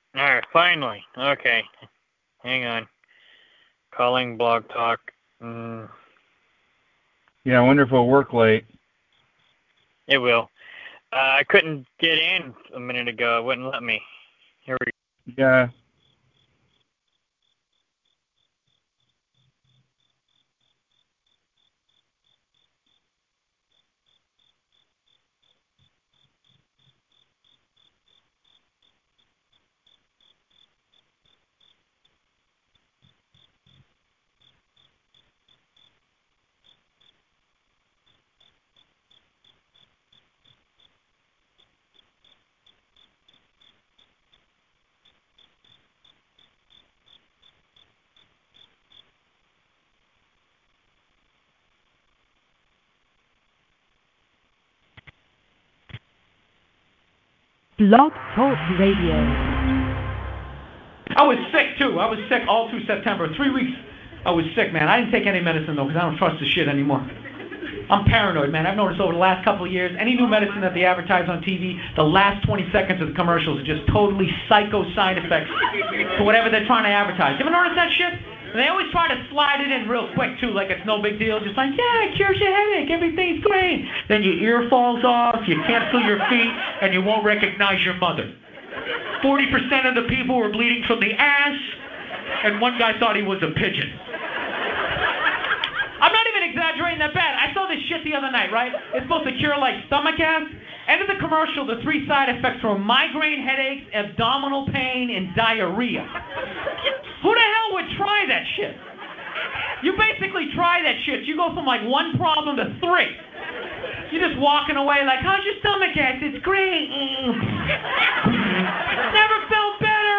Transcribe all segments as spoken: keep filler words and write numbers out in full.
All right, finally. Okay. Hang on. Calling Blog Talk. Mm. Yeah, I wonder if it'll work late. It will. Uh, I couldn't get in a minute ago. It wouldn't let me. Here we go. Yeah. Blog Talk Radio. I was sick too. I was sick all through September. Three weeks I was sick, man. I didn't take any medicine though because I don't trust the shit anymore. I'm paranoid, man. I've noticed over the last couple of years, any new medicine that they advertise on T V, the last twenty seconds of the commercials are just totally psycho side effects to whatever they're trying to advertise. You ever notice that shit? And they always try to slide it in real quick, too, like it's no big deal. Just like, yeah, it cures your headache. Everything's great. Then your ear falls off, you can't feel your feet, and you won't recognize your mother. forty percent of the people were bleeding from the ass, and one guy thought he was a pigeon. I'm not even exaggerating that bad. I saw this shit the other night, right? It's supposed to cure, like, stomach acid. End of the commercial, the three side effects were migraine headaches, abdominal pain, and diarrhea. Who the hell would try that shit? You basically try that shit. You go from, like, one problem to three. You're just walking away like, how's your stomach acid? It's great. Never felt better.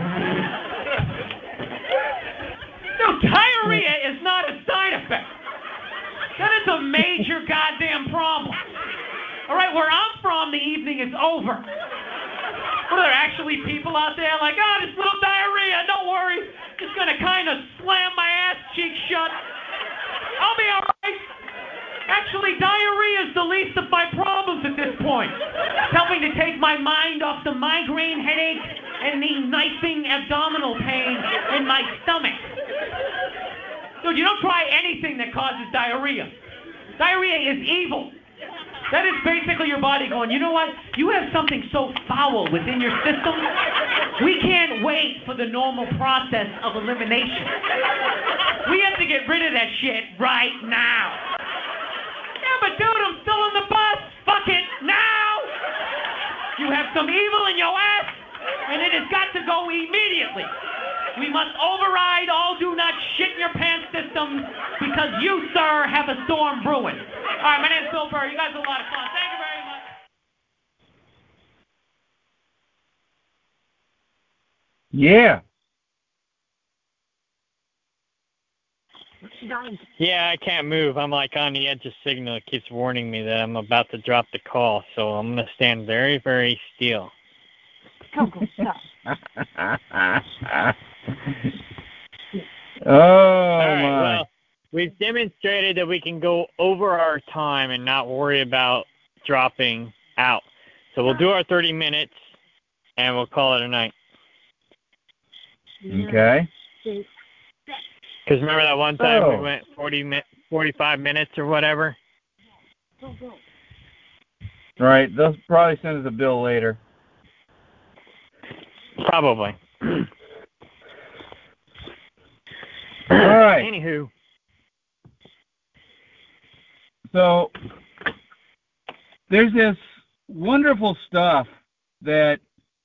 No, diarrhea is not a side effect. That is a major goddamn problem. All right, where I'm from, the evening is over. What are there actually people out there like, oh, this little diarrhea, don't worry. Just going to kind of slam my ass cheek shut. I'll be all right. Actually, diarrhea is the least of my problems at this point. It's helping to take my mind off the migraine headache and the knifing abdominal pain in my stomach. Dude, you don't try anything that causes diarrhea. Diarrhea is evil. That is basically your body going, you know what? You have something so foul within your system. We can't wait for the normal process of elimination. We have to get rid of that shit right now. Yeah, but dude, I'm still on the bus. Fuck it, now! You have some evil in your ass, and it has got to go immediately. We must override all do not shit in your pants systems because you, sir, have a storm brewing. All right, my name's Bill Burr. You guys are a lot of fun. Thank you very much. Yeah. Yeah, I can't move. I'm like on the edge of signal. It keeps warning me that I'm about to drop the call, so I'm going to stand very, very still. Coco, stop. Oh, All right, my. well, we've demonstrated that we can go over our time and not worry about dropping out. So we'll do our thirty minutes, and we'll call it a night. Okay. Because remember that one time oh. we went forty, forty-five minutes or whatever? Right. They'll probably send us a bill later. Probably. All right. Anywho. So there's this wonderful stuff that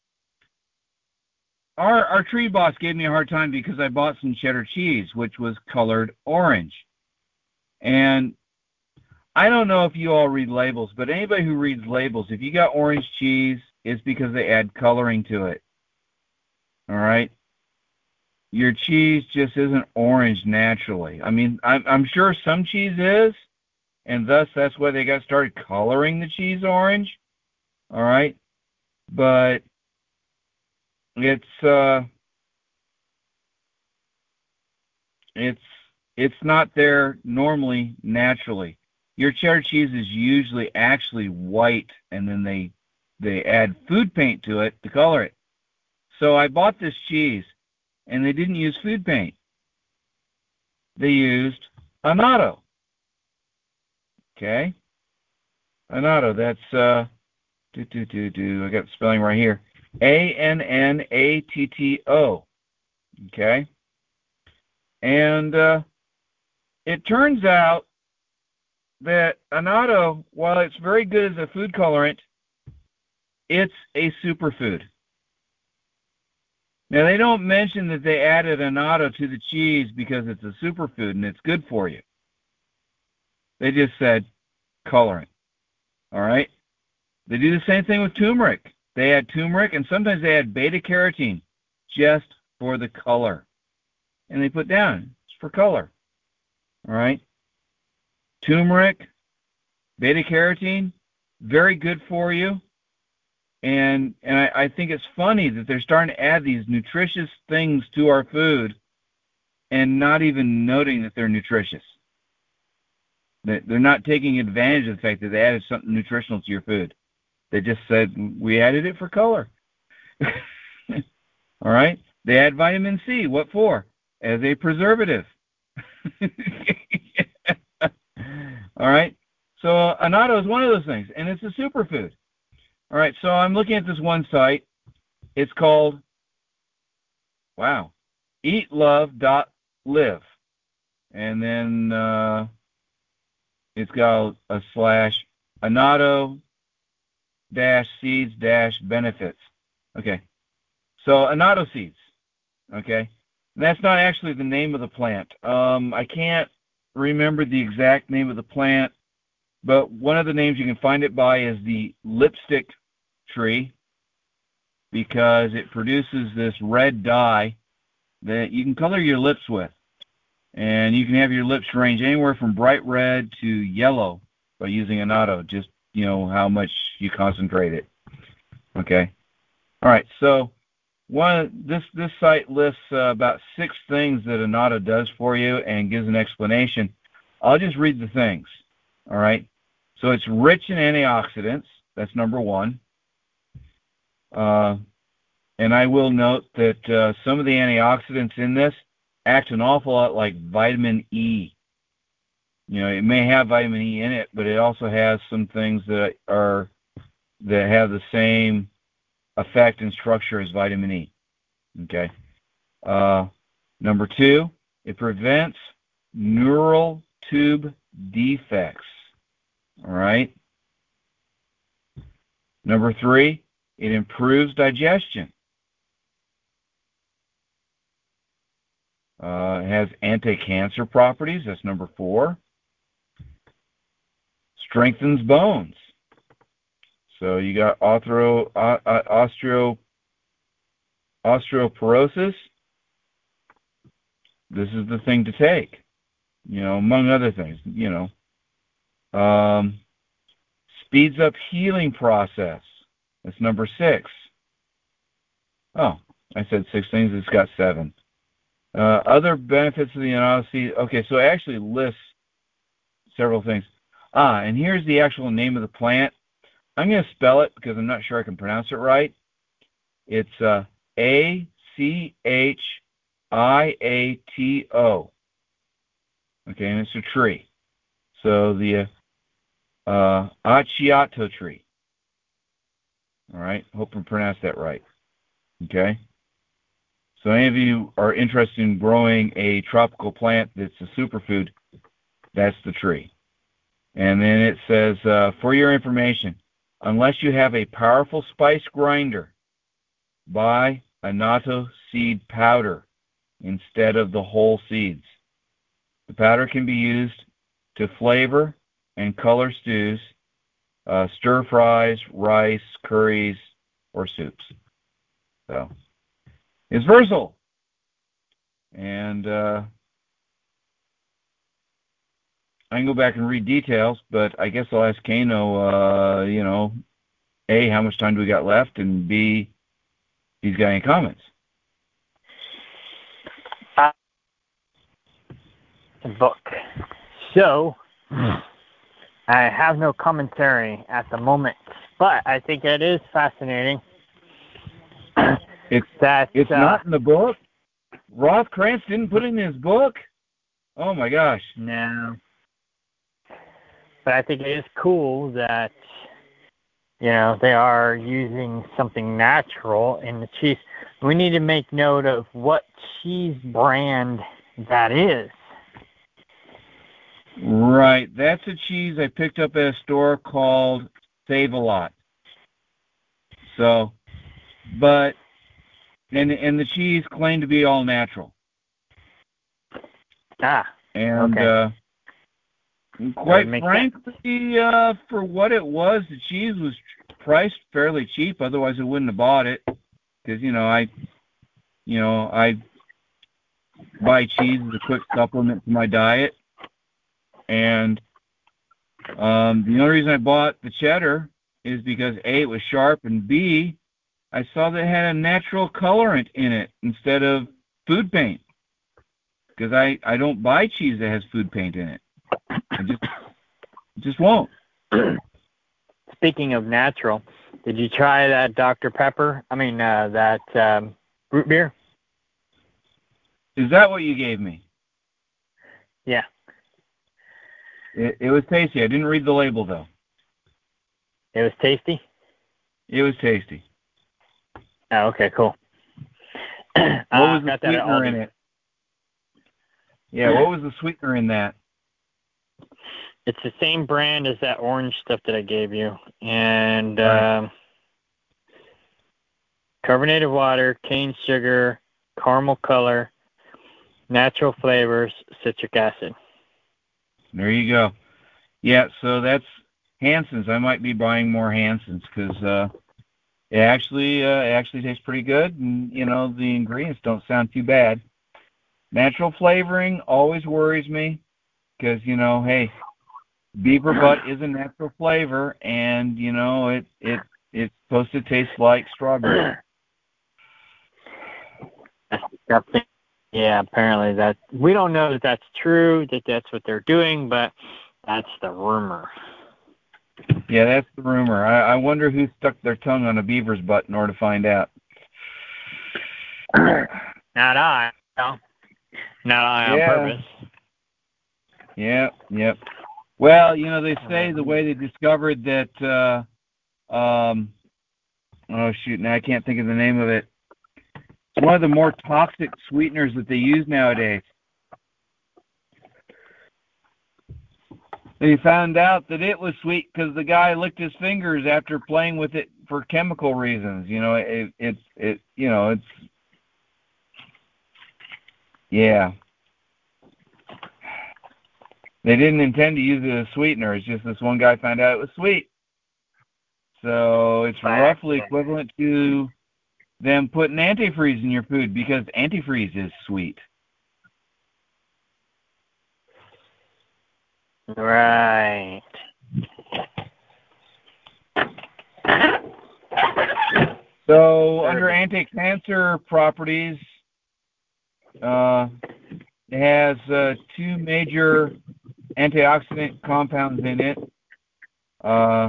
our our tree boss gave me a hard time because I bought some cheddar cheese, which was colored orange. And I don't know if you all read labels, but anybody who reads labels, if you got orange cheese, it's because they add coloring to it. All right? Your cheese just isn't orange naturally. I mean, I'm, I'm sure some cheese is, and thus that's why they got started coloring the cheese orange. All right? But it's uh, it's it's not there normally naturally. Your cheddar cheese is usually actually white, and then they they add food paint to it to color it. So I bought this cheese, and they didn't use food paint. They used annatto. Okay? Annatto, that's, uh, do, do, do, do, I got the spelling right here. A N N A T T O. Okay? And uh, it turns out that annatto, while it's very good as a food colorant, it's a superfood. Now, they don't mention that they added annatto to the cheese because it's a superfood and it's good for you. They just said colorant. All right? They do the same thing with turmeric. They add turmeric, and sometimes they add beta-carotene just for the color. And they put down, it's for color. All right? Turmeric, beta-carotene, very good for you. And and I, I think it's funny that they're starting to add these nutritious things to our food and not even noting that they're nutritious. They're not taking advantage of the fact that they added something nutritional to your food. They just said, we added it for color. All right? They add vitamin C. What for? As a preservative. All right? So annatto is one of those things, and it's a superfood. All right, so I'm looking at this one site. It's called, wow, eat love dot live. And then uh, it's got a slash annatto dash seeds dash benefits. Okay, so annatto seeds. Okay, that's not actually the name of the plant. Um, I can't remember the exact name of the plant, but one of the names you can find it by is the lipstick tree, because it produces this red dye that you can color your lips with. And you can have your lips range anywhere from bright red to yellow by using annatto, just, you know, how much you concentrate it. Okay. All right, so one this this site lists uh, about six things that annatto does for you and gives an explanation. I'll just read the things. All right. So it's rich in antioxidants. That's number one. Uh, and I will note that uh, some of the antioxidants in this act an awful lot like vitamin E. You know, it may have vitamin E in it, but it also has some things that are that have the same effect and structure as vitamin E. Okay. Uh, number two, it prevents neural tube defects. All right. Number three, it improves digestion. Uh, it has anti-cancer properties. That's number four. Strengthens bones. So you got osteo, uh, osteo, osteoporosis. This is the thing to take. You know, among other things. You know, um, speeds up healing process. That's number six. Oh, I said six things. It's got seven. Uh, other benefits of the annatto seed. Okay, so it actually lists several things. Ah, and here's the actual name of the plant. I'm going to spell it because I'm not sure I can pronounce it right. It's uh, A C H I A T O. Okay, and it's a tree. So the uh, uh, Acciato tree. All right, hope I pronounced that right. Okay. So any of you are interested in growing a tropical plant that's a superfood, that's the tree. And then it says, uh, for your information, unless you have a powerful spice grinder, buy annatto seed powder instead of the whole seeds. The powder can be used to flavor and color stews, uh, stir fries, rice, curries, or soups. So it's versatile. And uh, I can go back and read details, but I guess I'll ask Kano, uh, you know, A, how much time do we got left, and B, if he's got any comments. Uh, the book. So, I have no commentary at the moment, but I think it is fascinating. It's That's it's uh, not in the book. Roth Krantz didn't put it in his book. Oh my gosh. No. But I think it is cool that, you know, they are using something natural in the cheese. We need to make note of what cheese brand that is. Right. That's a cheese I picked up at a store called Save-A-Lot. So, but, and, and the cheese claimed to be all natural. Ah, And, okay. uh, quite make frankly, uh, for what it was, the cheese was priced fairly cheap. Otherwise, I wouldn't have bought it. Because, you know, I, you know, I buy cheese as a quick supplement to my diet. And um, the only reason I bought the cheddar is because A, it was sharp, and B, I saw that it had a natural colorant in it instead of food paint. Because I, I don't buy cheese that has food paint in it. I just just won't. Speaking of natural, did you try that Doctor Pepper? I mean, uh, that um, root beer? Is that what you gave me? Yeah. It, it was tasty. I didn't read the label, though. It was tasty? It was tasty. Oh, okay, cool. What uh, was the got that at sweetener in Aldi. it? Yeah, what was the sweetener in that? It's the same brand as that orange stuff that I gave you. And Right. um, carbonated water, cane sugar, caramel color, natural flavors, citric acid. There you go. Yeah, so that's Hansen's. I might be buying more Hansen's because uh, it actually uh, it actually tastes pretty good, and you know the ingredients don't sound too bad. Natural flavoring always worries me because you know, hey, beaver butt is a natural flavor, and you know it it it's supposed to taste like strawberry. Yeah, apparently that we don't know that that's true, that that's what they're doing, but that's the rumor. Yeah, that's the rumor. I, I wonder who stuck their tongue on a beaver's butt in order to find out. Not I. No. Not I on Yeah. purpose. Yeah, yep. Well, you know, they say the way they discovered that, uh, um, oh, shoot, now I can't think of the name of it. It's one of the more toxic sweeteners that they use nowadays. They found out that it was sweet because the guy licked his fingers after playing with it for chemical reasons. You know, it, it, it, you know, it's, yeah. They didn't intend to use it as sweetener. It's just this one guy found out it was sweet. So it's By roughly accident. equivalent to them putting antifreeze in your food because antifreeze is sweet. Right. So under anti-cancer properties, uh, it has uh, two major antioxidant compounds in it. Uh,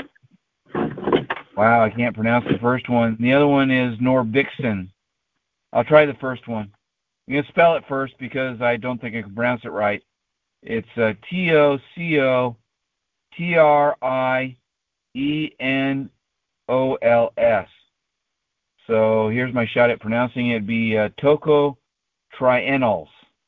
wow, I can't pronounce the first one. The other one is Norbixen. I'll try the first one. I'm going to spell it first because I don't think I can pronounce it right. It's uh, T O C O T R I E N O L S. So here's my shot at pronouncing it. It'd be uh, tocotrienols.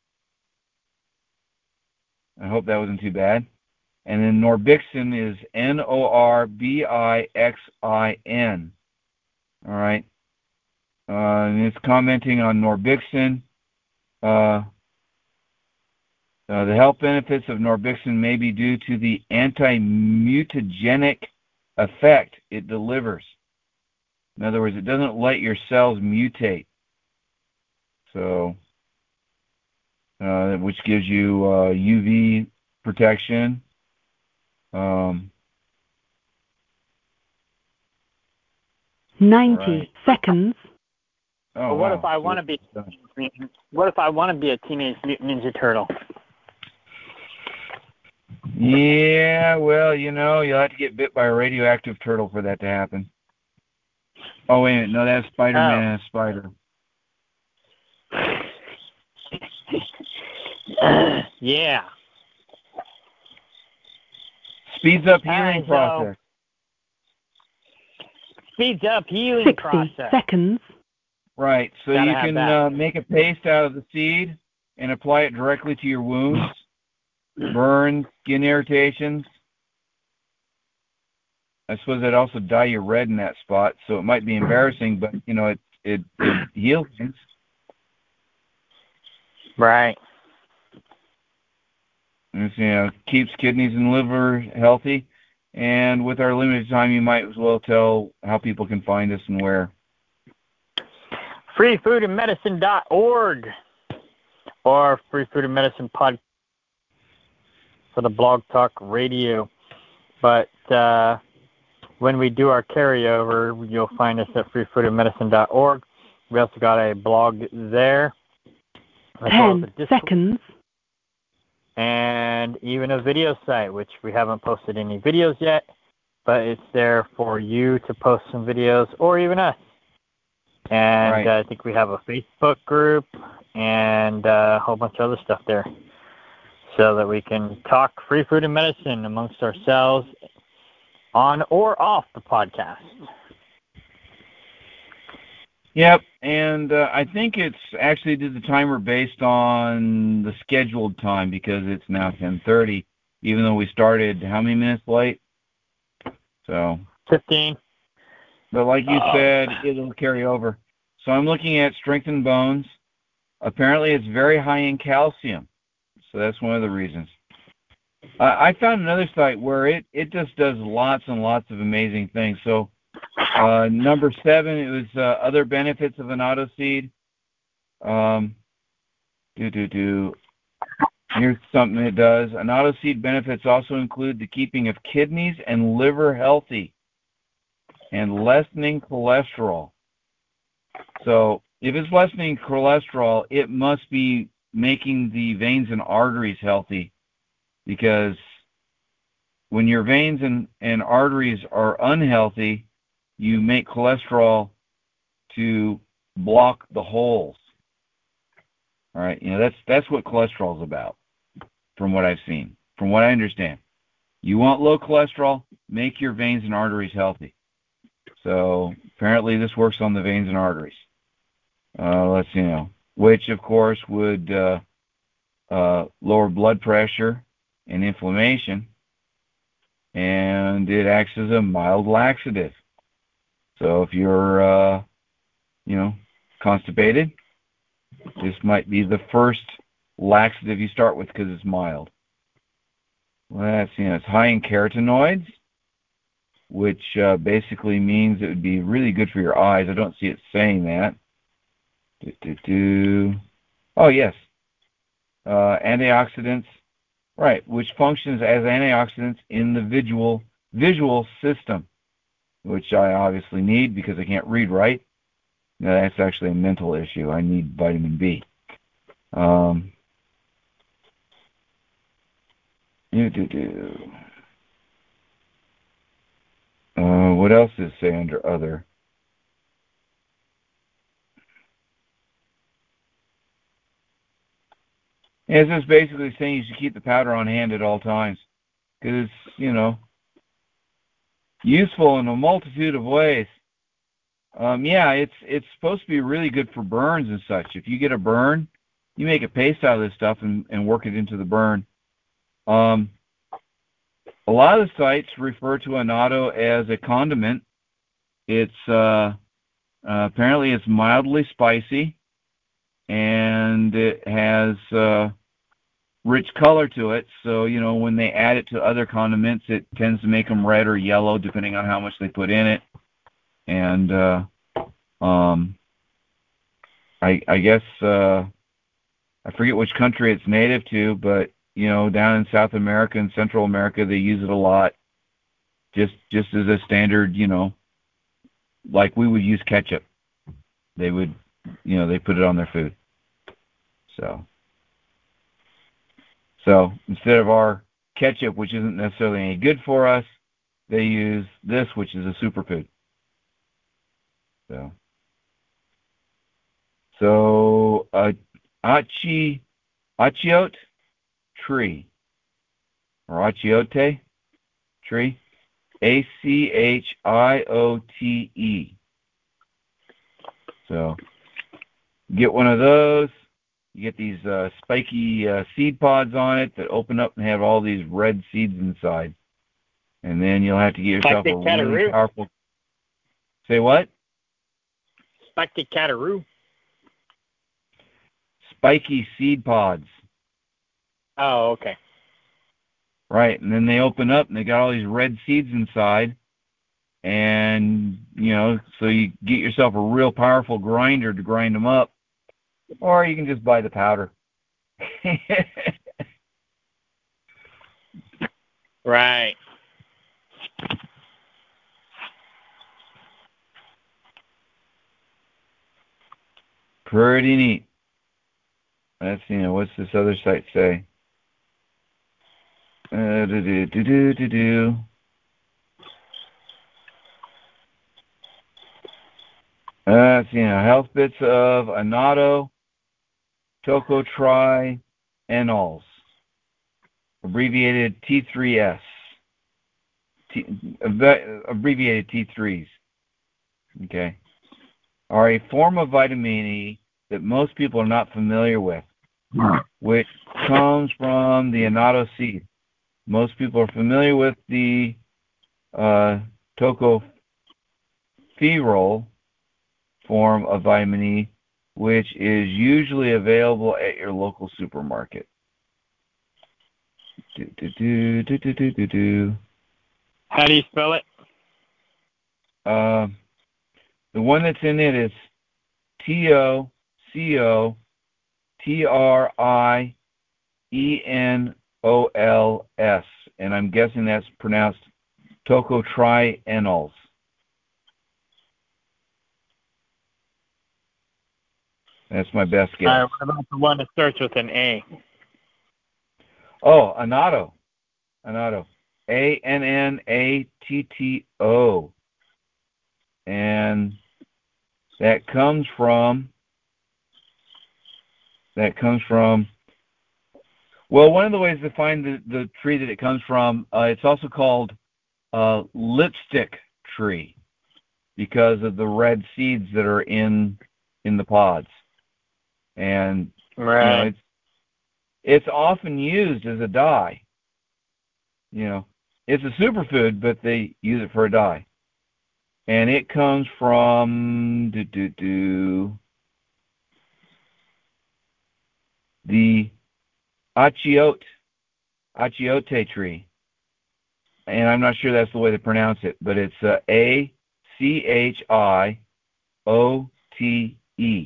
I hope that wasn't too bad. And then Norbixen is N O R B I X I N. All right. Uh, and it's commenting on Norbixen. Uh, uh, the health benefits of Norbixen may be due to the anti-mutagenic effect it delivers. In other words, it doesn't let your cells mutate. So, uh, which gives you uh, U V protection. Um, ninety right. seconds. Oh, But what wow. if I want to be? What if I want to be a Teenage Mutant Ninja Turtle? Yeah, well, you know, you'll have to get bit by a radioactive turtle for that to happen. Oh, wait a minute. No, that's Spider-Man Oh. and a spider. Yeah. Speeds up healing Alright, so- process. Speeds up healing sixty process. seconds. Right. So Gotta you have can that. uh, make a paste out of the seed and apply it directly to your wounds, burns, skin irritations. I suppose it also dye you red in that spot, so it might be embarrassing, but you know it it, it heals things. Right. It's, you know, keeps kidneys and liver healthy. And with our limited time, you might as well tell how people can find us and where. free food and medicine dot org or Free Food and Medicine Pod for the Blog Talk Radio. But uh, when we do our carryover, you'll find us at free food and medicine dot org. We also got a blog there. as well as a Ten Discord, seconds. and even a video site, which we haven't posted any videos yet, but it's there for you to post some videos, or even us. And Right. uh, I think we have a Facebook group and uh, a whole bunch of other stuff there, so that we can talk free food and medicine amongst ourselves on or off the podcast. Yep, and uh, I think it's actually did the timer based on the scheduled time because it's now ten thirty, even though we started how many minutes late? So, fifteen. but like you Oh. said, it'll carry over. So I'm looking at strengthened bones. Apparently, it's very high in calcium, so that's one of the reasons. Uh, I found another site where it, it just does lots and lots of amazing things. So uh, number seven, it was uh, other benefits of an auto seed. Um, do, do, do. Here's something it does. An auto seed benefits also include the keeping of kidneys and liver healthy and lessening cholesterol. So if it's lessening cholesterol, it must be making the veins and arteries healthy, because when your veins and, and arteries are unhealthy, you make cholesterol to block the holes. All right, you know, that's that's what cholesterol is about, from what I've seen, from what I understand. You want low cholesterol, make your veins and arteries healthy. So apparently this works on the veins and arteries. Uh, let's see, you know, which of course would uh, uh, lower blood pressure and inflammation, and it acts as a mild laxative. So if you're, uh, you know, constipated, this might be the first laxative you start with because it's mild. Well, that's, you know, it's high in carotenoids, which uh, basically means it would be really good for your eyes. I don't see it saying that. Do, do, do. Oh, yes. Uh, antioxidants, right, which functions as antioxidants in the visual visual system, which I obviously need because I can't read right. No, that's actually a mental issue. I need vitamin B. Um, do, do, do. Uh, what else does it say under other? Yeah, it's just basically saying you should keep the powder on hand at all times, because it's, you know, useful in a multitude of ways. Um, yeah, it's it's supposed to be really good for burns and such. If you get a burn, you make a paste out of this stuff and, and work it into the burn. Um, a lot of the sites refer to annatto as a condiment. It's uh, uh, apparently it's mildly spicy, and it has uh, rich color to it. So, you know, when they add it to other condiments, it tends to make them red or yellow, depending on how much they put in it. And uh, um, I, I guess uh, I forget which country it's native to, but you know, down in South America and Central America, they use it a lot, just just as a standard, you know, like we would use ketchup. They would, you know, they put it on their food. So, so instead of our ketchup, which isn't necessarily any good for us, they use this, which is a superfood. So, so uh, achi, achiote tree, or achiote tree, A C H I O T E. So, get one of those. You get these uh, spiky uh, seed pods on it that open up and have all these red seeds inside. And then you'll have to get yourself Spiky a really cataroo. powerful... Say what? Spiky cataroo. Spiky seed pods. Oh, okay. Right, and then they open up and they got all these red seeds inside. And, you know, so you get yourself a real powerful grinder to grind them up. Or you can just buy the powder. Right. Pretty neat. Let's see, you know, what's this other site say? Uh, do do do do do do. Uh, let's see, you know, health bits of annatto, tocotrienols, abbreviated T three S, T, abbreviated T threes. Okay, are a form of vitamin E that most people are not familiar with, which comes from the annatto seed. Most people are familiar with the uh, tocopherol form of vitamin E, which is usually available at your local supermarket. Do, do, do, do, do, do, do, do. How do you spell it? Uh, the one that's in it is T O C O T R I E N O L S, and I'm guessing that's pronounced tocotrienols. That's my best guess. Uh, what about the one that starts with an A? Oh, annatto. Annatto. A N N A T T O. And that comes from, that comes from, well, one of the ways to find the, the tree that it comes from, uh, it's also called uh, lipstick tree because of the red seeds that are in in the pods. And Right. you know, it's it's often used as a dye. You know, it's a superfood, but they use it for a dye. And it comes from do, do, do, the achiote, achiote tree. And I'm not sure that's the way to pronounce it, but it's uh, A C H I O T E.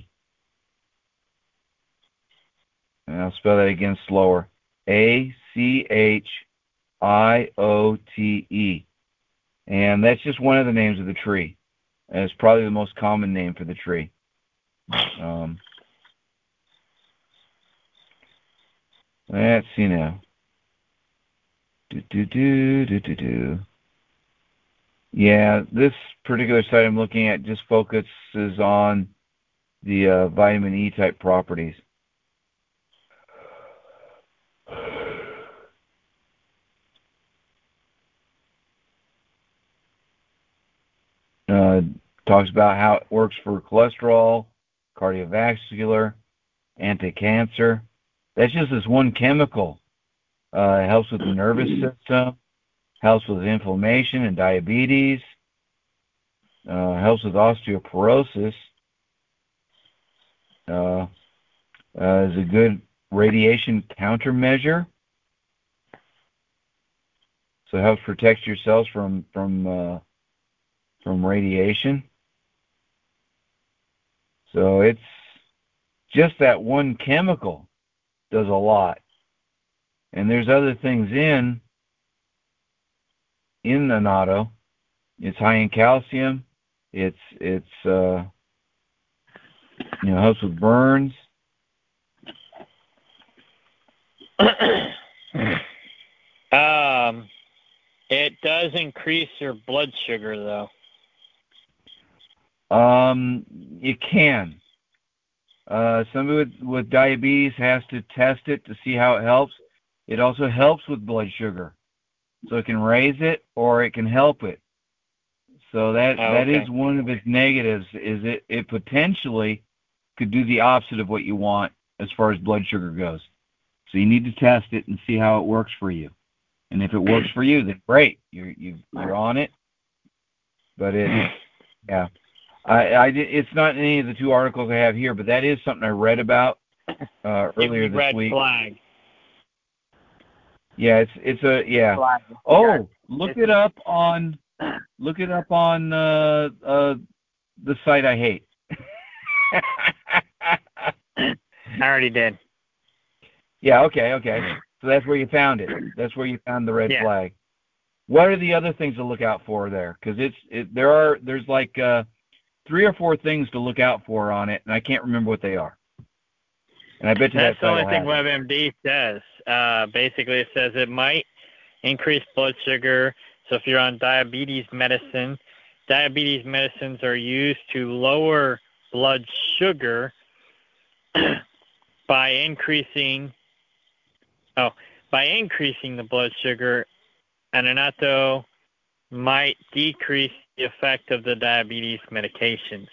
And I'll spell that again slower. A C H I O T E. And that's just one of the names of the tree. And it's probably the most common name for the tree. Um, let's see now. Do, do, do, do, do, do. Yeah, this particular site I'm looking at just focuses on the uh, vitamin E type properties. Uh, talks about how it works for cholesterol, cardiovascular, anti-cancer. That's just this one chemical. Uh, it helps with the nervous system, helps with inflammation and diabetes, uh, helps with osteoporosis, uh, uh, is a good radiation countermeasure. So it helps protect your cells from from uh, from radiation. So it's just that one chemical does a lot. And there's other things in in annatto. It's high in calcium. It's it's uh, you know, helps with burns. um, it does increase your blood sugar, though. Um, it can. Uh, somebody with, with diabetes has to test it to see how it helps. It also helps with blood sugar. So it can raise it or it can help it. So that Oh, that okay. is one of its negatives, is it, it potentially could do the opposite of what you want as far as blood sugar goes. So you need to test it and see how it works for you. And if it works for you, then great. You're you, you're on it. But it, yeah, I, I did, it's not in any of the two articles I have here, but that is something I read about uh, Give me earlier this red week. flag. Yeah, it's it's a yeah. Flag. Oh, look It's- it up on look it up on uh, uh, the site I hate. I already did. Yeah, okay, okay. So that's where you found it. That's where you found the red Yeah. flag. What are the other things to look out for there? Because it's it, there are there's like uh, three or four things to look out for on it, and I can't remember what they are. And I bet you That's that the only site will thing have it. WebMD says. Uh, basically, it says it might increase blood sugar. So if you're on diabetes medicine, diabetes medicines are used to lower blood sugar by increasing oh by increasing the blood sugar. Ananato might decrease the effect of the diabetes medications.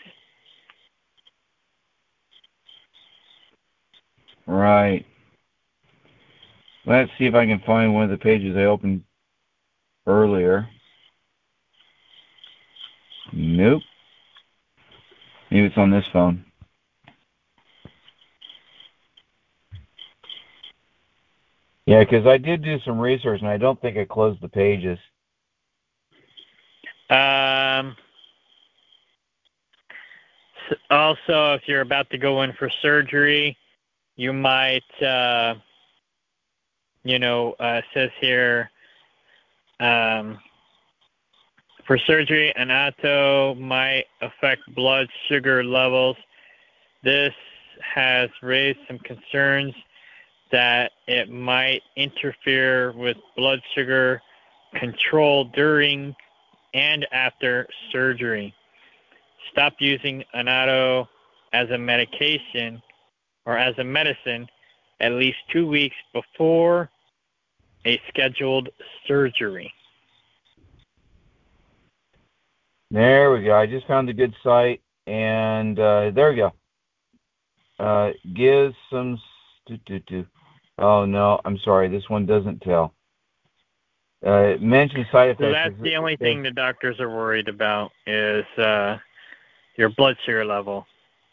Right. Let's see if I can find one of the pages I opened earlier. Nope. Maybe it's on this phone. Yeah, because I did do some research, and I don't think I closed the pages. Um, s- also, if you're about to go in for surgery, you might, uh, you know, uh, it says here, um, for surgery, anato might affect blood sugar levels. This has raised some concerns that it might interfere with blood sugar control during and after surgery. Stop using anato as a medication or as a medicine at least two weeks before a scheduled surgery. There we go. I just found a good site, and uh, there we go. Uh, gives some. Do, do, do. Oh no, I'm sorry. This one doesn't tell. Uh, it mentions side effects. So that's the only thing the doctors are worried about is uh, your blood sugar level.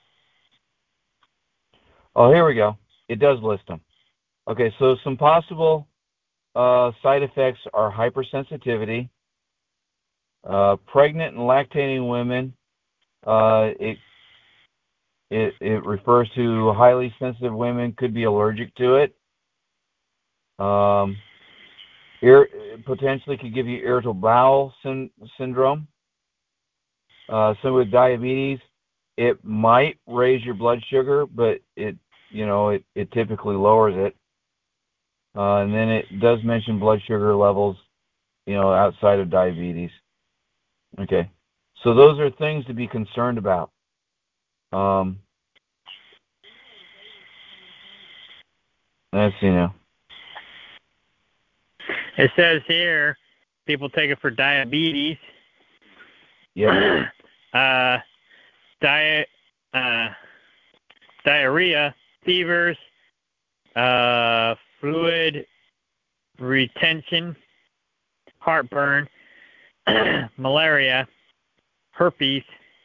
Oh, here we go. It does list them. Okay, so some possible uh, side effects are hypersensitivity. Uh, pregnant and lactating women. Uh, it it it refers to highly sensitive women could be allergic to it. Um, ir- potentially could give you irritable bowel syn- syndrome. Uh, so with diabetes, it might raise your blood sugar, but it you know it, it typically lowers it. Uh, and then it does mention blood sugar levels, you know, outside of diabetes. Okay, so those are things to be concerned about. Um, let's see now. It says here, people take it for diabetes. Yep. uh, diet, uh, diarrhea, fevers, uh, fluid retention, heartburn, malaria, herpes.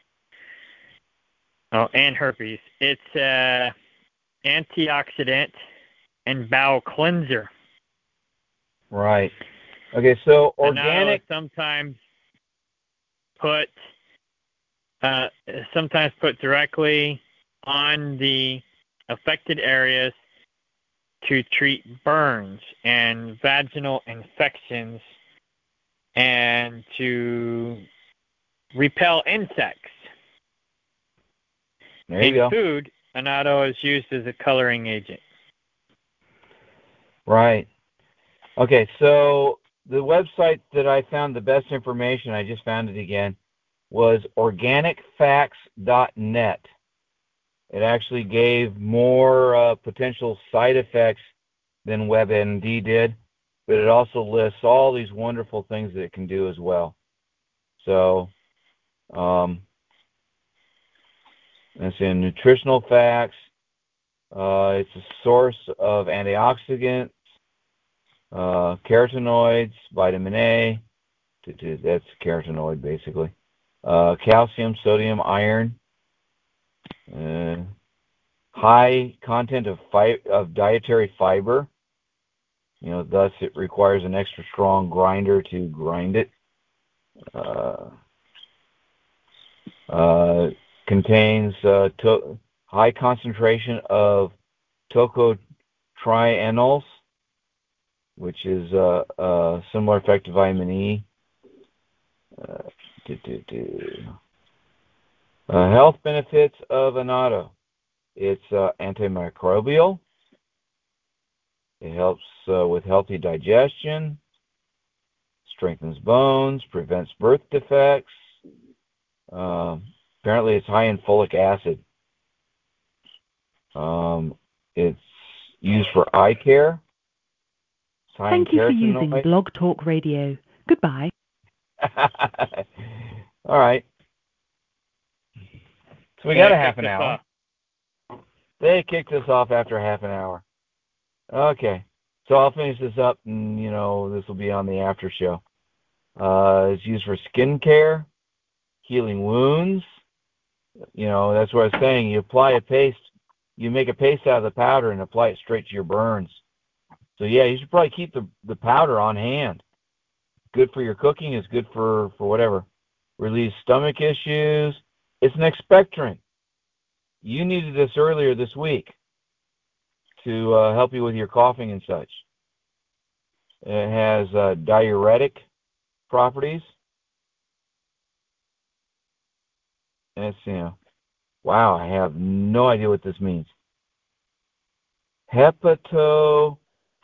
Oh, and herpes. It's uh, antioxidant and bowel cleanser. Right. Okay, so organic. And sometimes put uh, sometimes put directly on the affected areas to treat burns and vaginal infections and to repel insects. There you In go. food, annatto is used as a coloring agent. Right. Okay, so the website that I found the best information, I just found it again. was organic facts dot net. It actually gave more uh, potential side effects than WebMD did, but it also lists all these wonderful things that it can do as well. So, um, it's in nutritional facts. Uh, it's a source of antioxidants, uh, carotenoids, vitamin A. That's carotenoid, basically. Uh, calcium, sodium, iron. Uh, high content of fi- of dietary fiber. You know, thus it requires an extra strong grinder to grind it. Uh, uh, contains uh, to- high concentration of tocotrienols, which is uh, a similar effect to vitamin E. Uh, do, do, do. Uh, health benefits of annatto. It's uh, antimicrobial. It helps uh, with healthy digestion, strengthens bones, prevents birth defects. Uh, apparently, it's high in folic acid. Um, it's used for eye care. It's high Thank in you for using carotenoids. Blog Talk Radio. Goodbye. All right. So we got a half an hour. They kicked us off after half an hour. Okay. So I'll finish this up, and, you know, this will be on the after show. Uh, it's used for skin care, healing wounds. You know, that's what I was saying. You apply a paste, you make a paste out of the powder and apply it straight to your burns. So, yeah, you should probably keep the, the powder on hand. Good for your cooking. It's good for, for whatever. Relieves stomach issues. It's an expectorant. You needed this earlier this week to uh, help you with your coughing and such. It has uh, diuretic properties. And it's, you know, wow, I have no idea what this means. Hepatoprotective.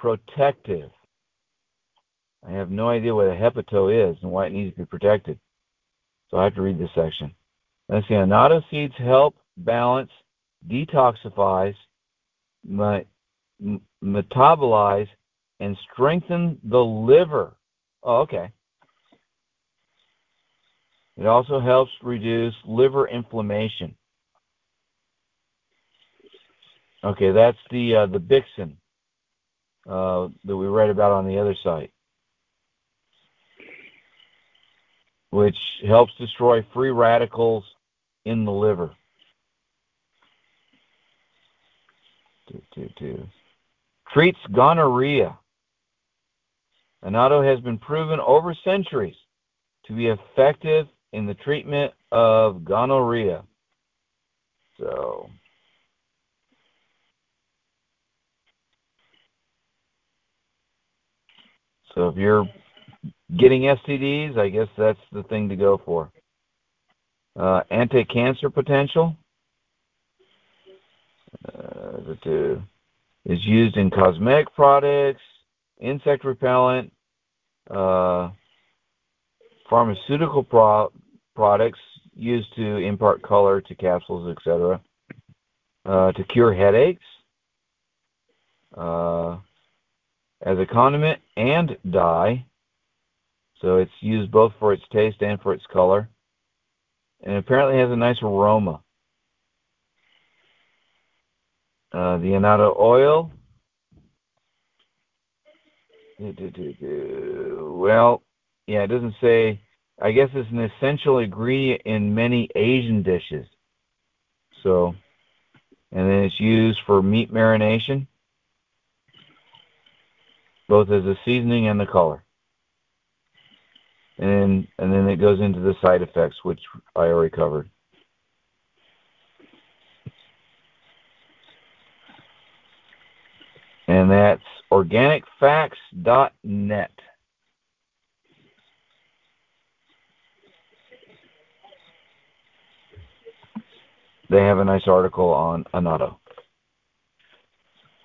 I have no idea what a hepato is and why it needs to be protected. So I have to read this section. Let's see. Annatto seeds help balance, detoxifies, me- metabolize, and strengthen the liver. Oh, okay. It also helps reduce liver inflammation. Okay, that's the uh, the Bixen uh, that we read about on the other site, which helps destroy free radicals in the liver. Do, do, do. Treats gonorrhea. Annatto has been proven over centuries to be effective in the treatment of gonorrhea. So, so if you're getting S T Ds, I guess that's the thing to go for. Uh, anti-cancer potential. Uh, to, is used in cosmetic products, insect repellent, uh, pharmaceutical pro- products used to impart color to capsules, et cetera, uh, to cure headaches, uh, as a condiment and dye. So it's used both for its taste and for its color. And it apparently has a nice aroma. Uh, the annatto oil. Well, yeah, it doesn't say. I guess it's an essential ingredient in many Asian dishes. So, and then it's used for meat marination, both as a seasoning and the color. And and then it goes into the side effects, which I already covered. And that's organic facts dot net. They have a nice article on annatto.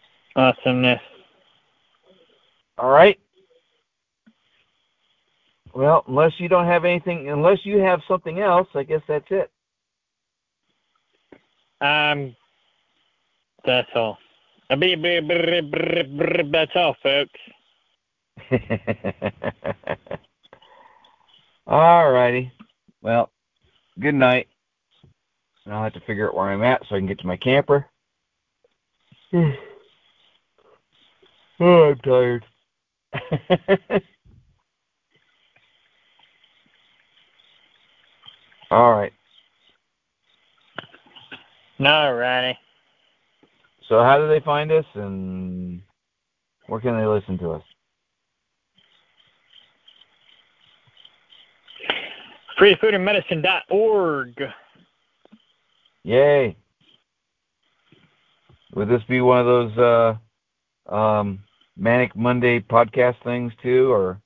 Awesomeness. All right. Well, unless you don't have anything, unless you have something else, I guess that's it. Um, that's all. That's all, folks. All righty. Well, good night. And I'll have to figure out where I'm at so I can get to my camper. Oh, I'm tired. All right. All righty. So how do they find us, and where can they listen to us? free food and medicine dot org. Yay. Would this be one of those uh, um, Manic Monday podcast things too, or?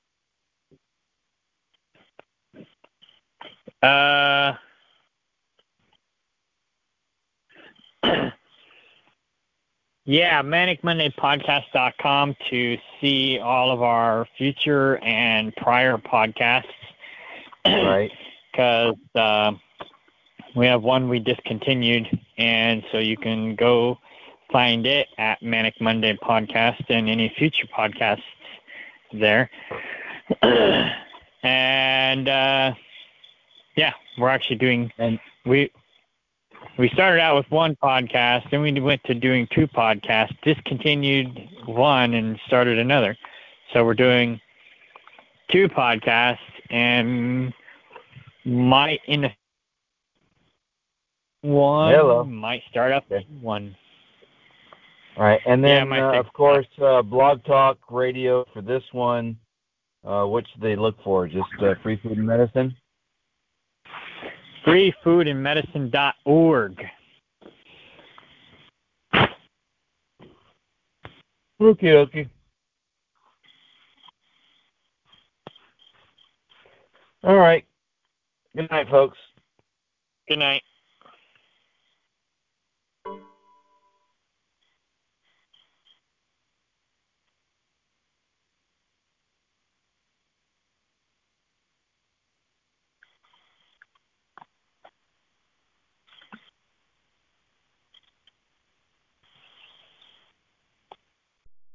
Uh, yeah, manic monday podcast dot com to see all of our future and prior podcasts. Right. Because uh, we have one we discontinued, and so you can go find it at Manic Monday Podcast and any future podcasts there. and uh, yeah, we're actually doing and we we started out with one podcast, then we went to doing two podcasts, discontinued one, and started another. So we're doing two podcasts, and might in the one Hello. might start up Okay. one. All right, and then Yeah, uh, of course uh, Blog Talk Radio for this one. Uh, what should they look for? Just uh, free food and medicine. free food and medicine dot org. Okay, okay. All right. Good night, folks. Good night.